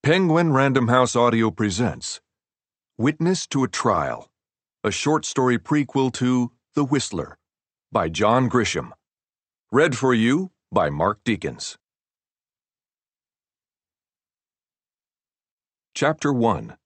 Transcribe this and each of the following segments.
Penguin Random House Audio presents Witness to a Trial, a short story prequel to The Whistler by John Grisham. Read for you by Mark Deakins. Chapter 1.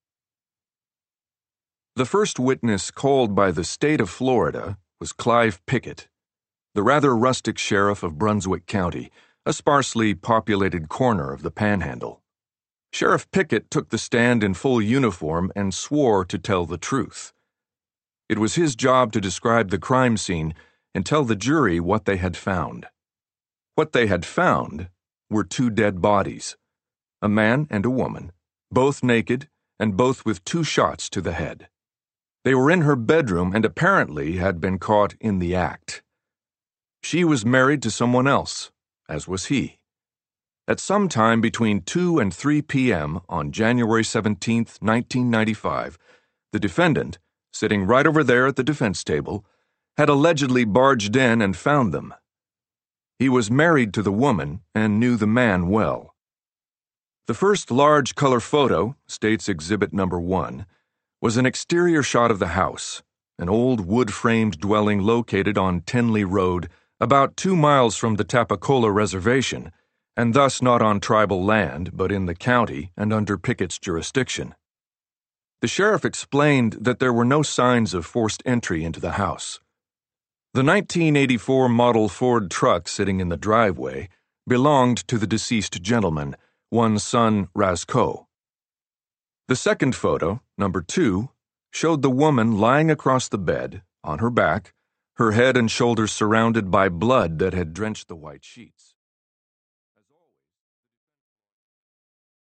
The first witness called by the state of Florida was Clive Pickett, the rather rustic sheriff of Brunswick County, a sparsely populated corner of the Panhandle. Sheriff Pickett took the stand in full uniform and swore to tell the truth. It was his job to describe the crime scene and tell the jury what they had found. What they had found were two dead bodies, a man and a woman, both naked and both with 2 shots to the head. They were in her bedroom and apparently had been caught in the act. She was married to someone else, as was he. At some time between 2 and 3 p.m. on January 17, 1995, the defendant, sitting right over there at the defense table, had allegedly barged in and found them. He was married to the woman and knew the man well. The first large color photo, states Exhibit Number 1, was an exterior shot of the house, an old wood-framed dwelling located on Tenley Road, about 2 miles from the Tapacola Reservation, and thus not on tribal land, but in the county and under Pickett's jurisdiction. The sheriff explained that there were no signs of forced entry into the house. The 1984 model Ford truck sitting in the driveway belonged to the deceased gentleman, one son Razko. The second photo, number 2, showed the woman lying across the bed, on her back, her head and shoulders surrounded by blood that had drenched the white sheets.